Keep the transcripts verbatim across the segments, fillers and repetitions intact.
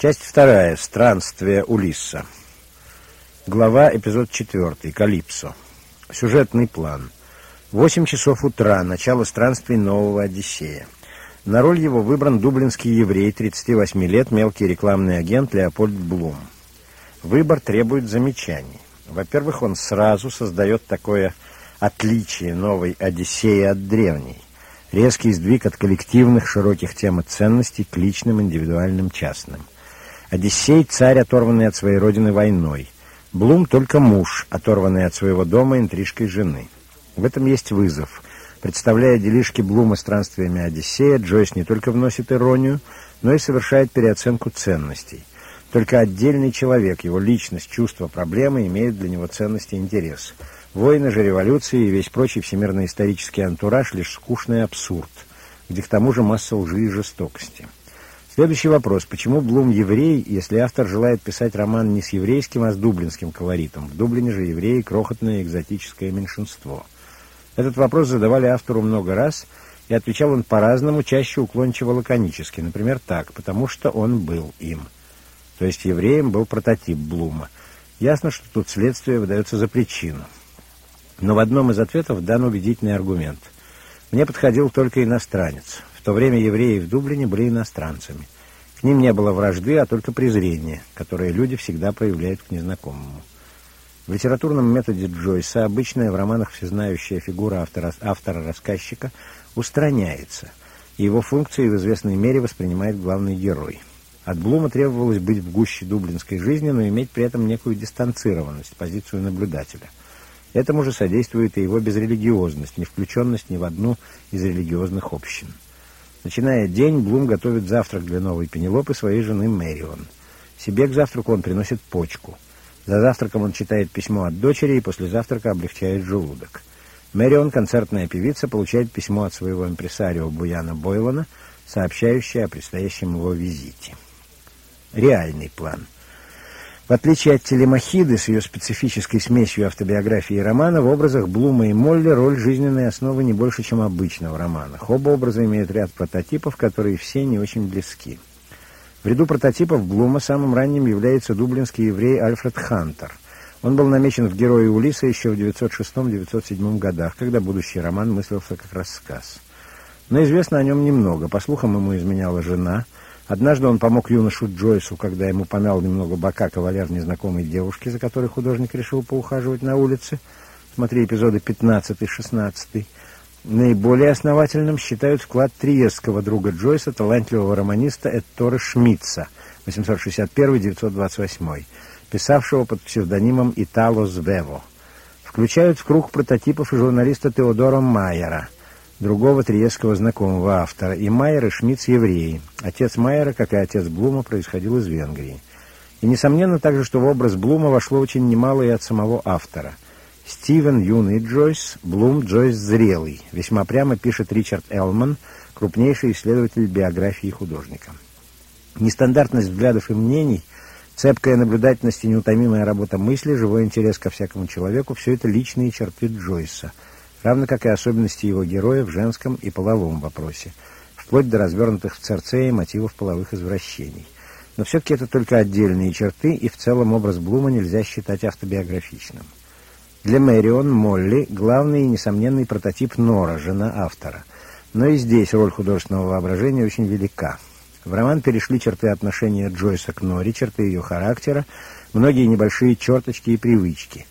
Часть вторая. Странствие Улисса. Глава, эпизод четвертый. Калипсо. Сюжетный план. Восемь часов утра. Начало странствий нового Одиссея. На роль его выбран дублинский еврей, тридцати восьми лет, мелкий рекламный агент Леопольд Блум. Выбор требует замечаний. Во-первых, он сразу создает такое отличие новой Одиссеи от древней. Резкий сдвиг от коллективных широких тем и ценностей к личным, индивидуальным, частным. Одиссей — царь, оторванный от своей родины войной. Блум — только муж, оторванный от своего дома интрижкой жены. В этом есть вызов. Представляя делишки Блума странствиями Одиссея, Джойс не только вносит иронию, но и совершает переоценку ценностей. Только отдельный человек, его личность, чувства, проблемы имеют для него ценность и интерес. Войны же, революции и весь прочий всемирно-исторический антураж — лишь скучный абсурд, где к тому же масса лжи и жестокости. Следующий вопрос. Почему Блум еврей, если автор желает писать роман не с еврейским, а с дублинским колоритом? В Дублине же евреи — крохотное экзотическое меньшинство. Этот вопрос задавали автору много раз, и отвечал он по-разному, чаще уклончиво-лаконически. Например, так: потому что он был им. То есть евреем был прототип Блума. Ясно, что тут следствие выдается за причину. Но в одном из ответов дан убедительный аргумент. Мне подходил только иностранец. В то время евреи в Дублине были иностранцами. К ним не было вражды, а только презрение, которое люди всегда проявляют к незнакомому. В литературном методе Джойса обычная в романах всезнающая фигура автора, автора-рассказчика устраняется, и его функции в известной мере воспринимает главный герой. От Блума требовалось быть в гуще дублинской жизни, но иметь при этом некую дистанцированность, позицию наблюдателя. Этому же содействует и его безрелигиозность, не включенность ни в одну из религиозных общин. Начиная день, Блум готовит завтрак для новой Пенелопы, своей жены Мэрион. Себе к завтраку он приносит почку. За завтраком он читает письмо от дочери и после завтрака облегчает желудок. Мэрион, концертная певица, получает письмо от своего импресарио Буяна Бойлана, сообщающее о предстоящем его визите. Реальный план. В отличие от Телемахиды с ее специфической смесью автобиографии и романа, в образах Блума и Молли роль жизненной основы не больше, чем обычно в романах. Оба образа имеют ряд прототипов, которые все не очень близки. В ряду прототипов Блума самым ранним является дублинский еврей Альфред Хантер. Он был намечен в герои Улисса еще в девятьсот шестом — девятьсот седьмом годах, когда будущий роман мыслился как рассказ. Но известно о нем немного. По слухам, ему изменяла жена. Однажды он помог юношу Джойсу, когда ему помял немного бока кавалер незнакомой девушки, за которой художник решил поухаживать на улице. Смотри эпизоды пятнадцатый-шестнадцатый. Наиболее основательным считают вклад триестского друга Джойса, талантливого романиста Этторе Шмидца, восемьсот шестьдесят первый — девятьсот двадцать восьмой, писавшего под псевдонимом Итало Звево. Включают в круг прототипов и журналиста Теодора Майера, другого триестского знакомого автора. И Майер, и Шмидц — евреи. Отец Майера, как и отец Блума, происходил из Венгрии. И несомненно также, что в образ Блума вошло очень немало и от самого автора. Стивен — юный Джойс, Блум — Джойс зрелый. Весьма прямо пишет Ричард Элман, крупнейший исследователь биографии художника. Нестандартность взглядов и мнений, цепкая наблюдательность и неутомимая работа мысли, живой интерес ко всякому человеку — все это личные черты Джойса, равно как и особенности его героя в женском и половом вопросе, вплоть до развернутых в Церцее мотивов половых извращений. Но все-таки это только отдельные черты, и в целом образ Блума нельзя считать автобиографичным. Для Мэрион Молли главный и несомненный прототип Нора, жена автора. Но и здесь роль художественного воображения очень велика. В роман перешли черты отношения Джойса к Норе, черты ее характера, многие небольшие черточки и привычки.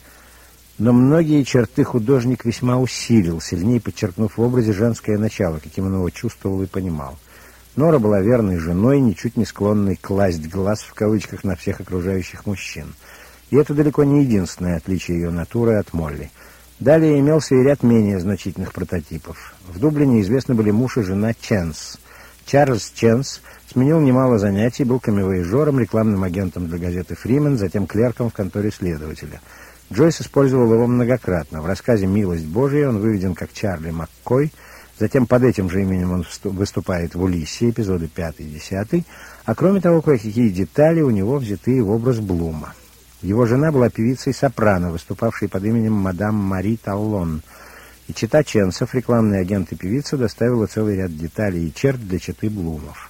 Но многие черты художник весьма усилил, сильнее подчеркнув в образе женское начало, каким он его чувствовал и понимал. Нора была верной женой, ничуть не склонной «класть глаз» в кавычках на всех окружающих мужчин. И это далеко не единственное отличие ее натуры от Молли. Далее имелся и ряд менее значительных прототипов. В Дублине известны были муж и жена Ченс. Чарльз Ченс сменил немало занятий, был камевояжером, рекламным агентом для газеты «Фримен», затем клерком в конторе следователя. Джойс использовал его многократно. В рассказе «Милость Божия» он выведен как Чарли Маккой, затем под этим же именем он выступает в «Улиссе», эпизоды пятый-десятый, а кроме того, кое-какие детали у него взяты в образ Блума. Его жена была певицей-сопрано, выступавшей под именем мадам Мари Таллон, и чета Ченсов, рекламный агент и певица, доставила целый ряд деталей и черт для четы Блумов.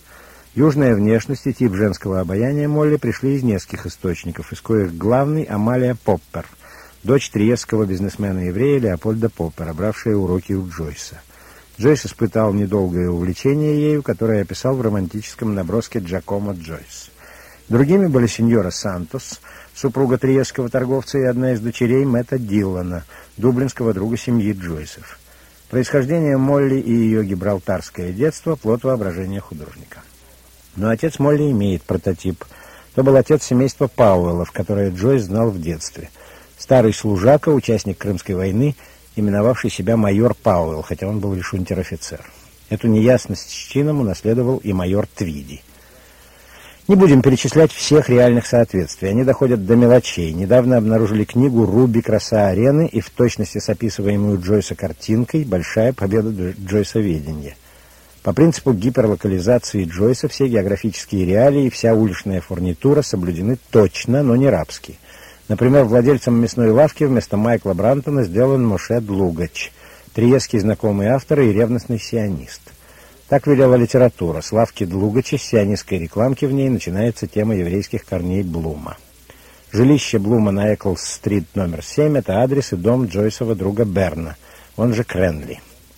Южная внешность и тип женского обаяния Молли пришли из нескольких источников, из коих главный Амалия Поппер, дочь триестского бизнесмена-еврея Леопольда Поппера, бравшая уроки у Джойса. Джойс испытал недолгое увлечение ею, которое описал в романтическом наброске Джакомо Джойс. Другими были сеньора Сантос, супруга триестского торговца, и одна из дочерей Мэтта Диллана, дублинского друга семьи Джойсов. Происхождение Молли и ее гибралтарское детство – плод воображения художника. Но отец Молли имеет прототип. То был отец семейства Пауэллов, которое Джойс знал в детстве. Старый служака, участник Крымской войны, именовавший себя майор Пауэлл, хотя он был лишь унтер-офицер. Эту неясность с чином унаследовал и майор Твиди. Не будем перечислять всех реальных соответствий, они доходят до мелочей. Недавно обнаружили книгу «Руби. Краса арены» и в точности с описываемую Джойса картинкой «Большая победа Джойсоведения». По принципу гиперлокализации Джойса все географические реалии и вся уличная фурнитура соблюдены точно, но не рабски. Например, владельцем мясной лавки вместо Майкла Брантона сделан Моше Длугач, триестский знакомый автор и ревностный сионист. Так велела литература. С лавки Длугача, с сионистской рекламки в ней начинается тема еврейских корней Блума. Жилище Блума на Эклс-стрит номер семь – это адрес и дом Джойсова друга Берна, он же Кренли.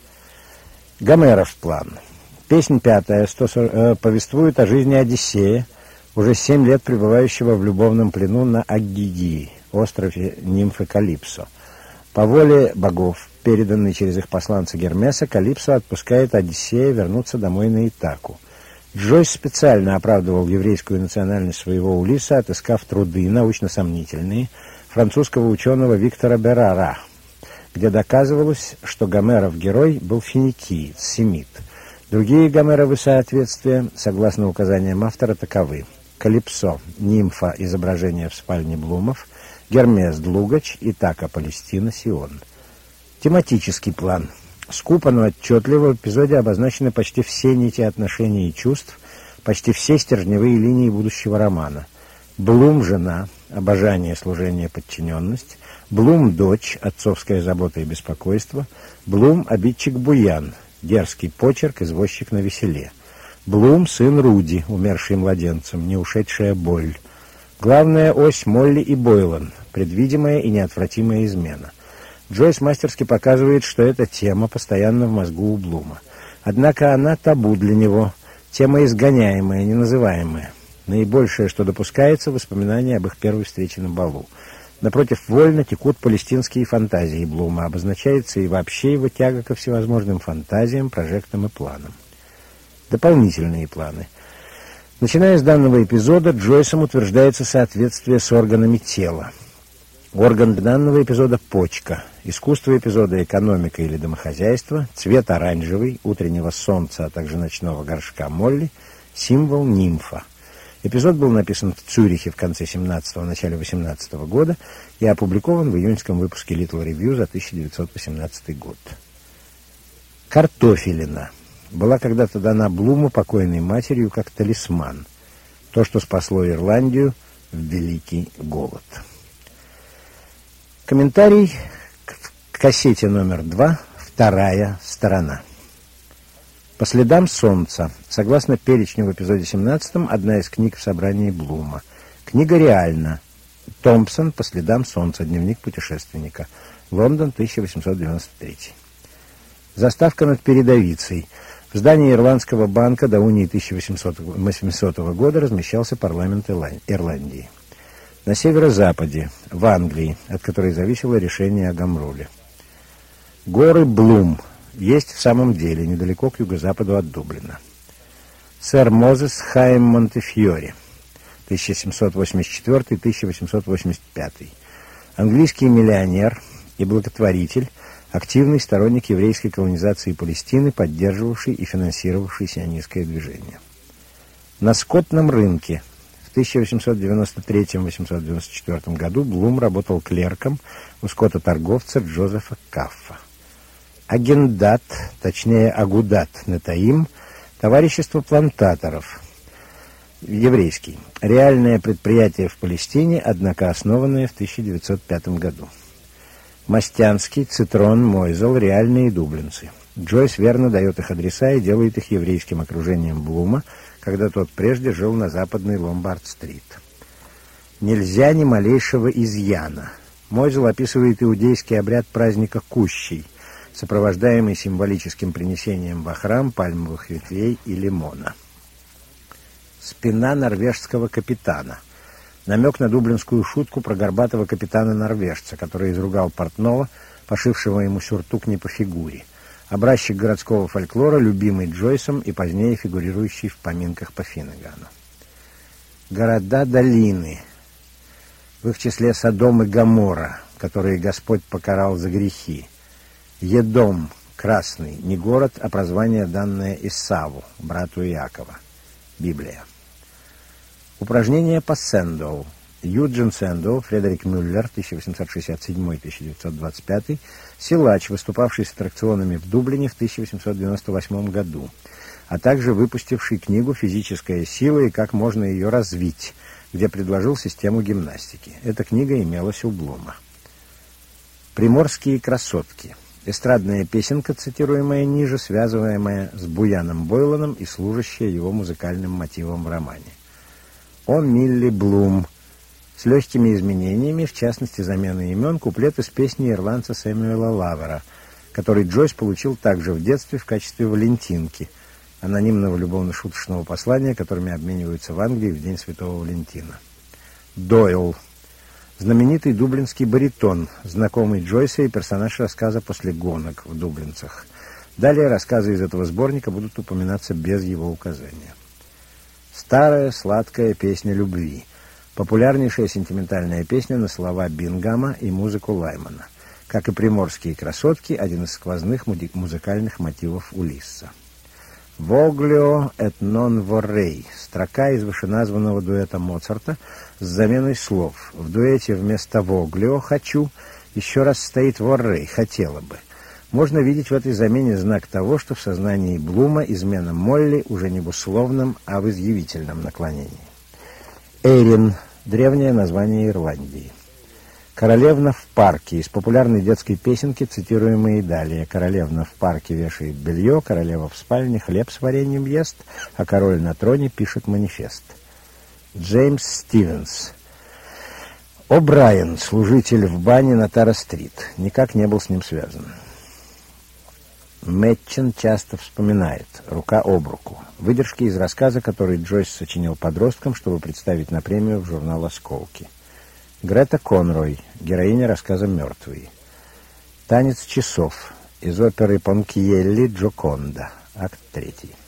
Гомеров план. Песнь пятая сто сорок, э, повествует о жизни Одиссея, уже семь лет пребывающего в любовном плену на Аггидии, острове нимфы Калипсо. По воле богов, переданной через их посланца Гермеса, Калипсо отпускает Одиссея вернуться домой на Итаку. Джойс специально оправдывал еврейскую национальность своего Улисса, отыскав труды, научно-сомнительные, французского ученого Виктора Берара, где доказывалось, что Гомеров герой был финикиец, семит. Другие Гомеровы соответствия, согласно указаниям автора, таковы: Калипсо, нимфа, изображение в спальне Блумов, Гермес, Длугач, Итака, Палестина, Сион. Тематический план. Скупо, но отчетливо в эпизоде обозначены почти все нити отношений и чувств, почти все стержневые линии будущего романа. Блум – жена, обожание, служение, подчиненность. Блум – дочь, отцовская забота и беспокойство. Блум – обидчик Буян, дерзкий почерк, извозчик на веселе. Блум – сын Руди, умерший младенцем, не ушедшая боль. Главная ось Молли и Бойлан, предвидимая и неотвратимая измена. Джойс мастерски показывает, что эта тема постоянно в мозгу у Блума. Однако она табу для него, тема изгоняемая, неназываемая. Наибольшее, что допускается, воспоминания об их первой встрече на балу. Напротив, вольно текут палестинские фантазии Блума, обозначается и вообще его тяга ко всевозможным фантазиям, прожектам и планам. Дополнительные планы. Начиная с данного эпизода, Джойсом утверждается соответствие с органами тела. Орган данного эпизода – почка. Искусство эпизода – экономика или домохозяйство. Цвет оранжевый, утреннего солнца, а также ночного горшка Молли. Символ – нимфа. Эпизод был написан в Цюрихе в конце семнадцатого – начале восемнадцатого года и опубликован в июньском выпуске Little Review за тысяча девятьсот восемнадцатый год. Картофелина была когда-то дана Блуму покойной матерью как талисман. То, что спасло Ирландию в Великий голод. Комментарий к кассете номер два, вторая сторона. «По следам солнца». Согласно перечню в эпизоде семнадцатом, одна из книг в собрании Блума. Книга реальна. Томпсон «По следам солнца. Дневник путешественника». Лондон, тысяча восемьсот девяносто третий. Заставка над передовицей. В здании Ирландского банка до унии тысяча восьмисотого года размещался парламент Ирландии. На северо-западе, в Англии, от которой зависело решение о Гомруле. Горы Блум есть в самом деле, недалеко к юго-западу от Дублина. Сэр Мозес Хайм Монтефьори, тысяча семьсот восемьдесят четвёртый — тысяча восемьсот восемьдесят пятый. Английский миллионер и благотворитель, активный сторонник еврейской колонизации Палестины, поддерживавший и финансировавший сионистское движение. На скотном рынке в тысяча восемьсот девяносто третьем — восемьсот девяносто четвёртом году Блум работал клерком у скототорговца Джозефа Каффа. Агендат, точнее Агудат Нетаим, товарищество плантаторов, еврейский, реальное предприятие в Палестине, однако основанное в тысяча девятьсот пятом году. Мастянский, Цитрон, Мойзел, реальные дублинцы. Джойс верно дает их адреса и делает их еврейским окружением Блума, когда тот прежде жил на западной Ломбард-стрит. Нельзя ни малейшего изъяна. Мойзел описывает иудейский обряд праздника Кущей, сопровождаемый символическим принесением во храм пальмовых ветвей и лимона. Спина норвежского капитана. Намек на дублинскую шутку про горбатого капитана-норвежца, который изругал портного, пошившего ему сюртук не по фигуре. Образчик городского фольклора, любимый Джойсом и позднее фигурирующий в поминках по Финнегану. Города-долины. В их числе Содом и Гоморра, которые Господь покарал за грехи. Едом, красный, не город, а прозвание, данное Исаву, брату Иакова. Библия. Упражнение по Сэндоу. Юджин Сэндоу, Фредерик Мюллер, тысяча восемьсот шестьдесят седьмой — тысяча девятьсот двадцать пятый, силач, выступавший с аттракционами в Дублине в тысяча восемьсот девяносто восьмом году, а также выпустивший книгу «Физическая сила и как можно ее развить», где предложил систему гимнастики. Эта книга имелась у Блума. «Приморские красотки». Эстрадная песенка, цитируемая ниже, связываемая с Буяном Бойланом и служащая его музыкальным мотивом в романе. «О Милли Блум», с легкими изменениями, в частности, заменой имен, куплет из песни ирландца Сэмюэла Лавера, который Джойс получил также в детстве в качестве Валентинки, анонимного любовно-шуточного послания, которыми обмениваются в Англии в День Святого Валентина. Дойл. Знаменитый дублинский баритон, знакомый Джойса и персонаж рассказа «После гонок» в «Дублинцах». Далее рассказы из этого сборника будут упоминаться без его указания. Старая сладкая песня любви. Популярнейшая сентиментальная песня на слова Бингама и музыку Лаймана. Как и «Приморские красотки», один из сквозных музыкальных мотивов Улисса. «Воглио et non vorrei» — строка из вышеназванного дуэта Моцарта с заменой слов. В дуэте вместо «воглио» — «хочу» еще раз стоит «vorrei» — «хотела бы». Можно видеть в этой замене знак того, что в сознании Блума измена Молли уже не в условном, а в изъявительном наклонении. Эрин — древнее название Ирландии. «Королевна в парке» из популярной детской песенки, цитируемой далее. Королевна в парке вешает белье, королева в спальне хлеб с вареньем ест, а король на троне пишет манифест. Джеймс Стивенс. О'Брайен, служитель в бане на Тара-стрит, никак не был с ним связан. Мэтчин часто вспоминает «Рука об руку». Выдержки из рассказа, который Джойс сочинил подросткам, чтобы представить на премию в журнал «Осколки». Грета Конрой, героиня рассказа «Мертвые». «Танец часов» из оперы Понкьелли «Джоконда», акт третий.